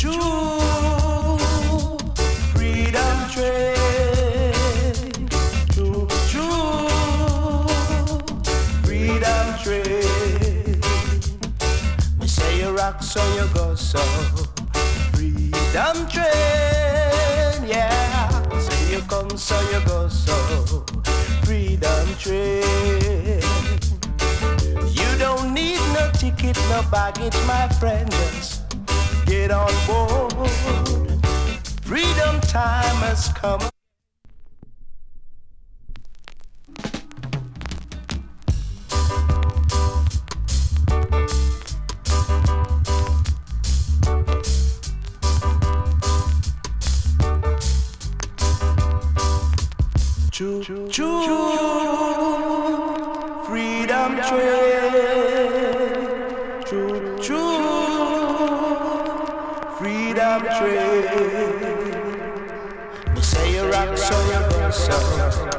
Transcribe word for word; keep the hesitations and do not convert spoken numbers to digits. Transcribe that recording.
choo, freedom train, choo choo, freedom train. Me say you rock, so you go, so freedom train, yeah. Say you come, so you go, so freedom train. You don't need no ticket, no baggage, my friend. Just get on board. Freedom time has come. Choo choo choo, freedom train. Choo choo, freedom train. You say you rock, so you go, so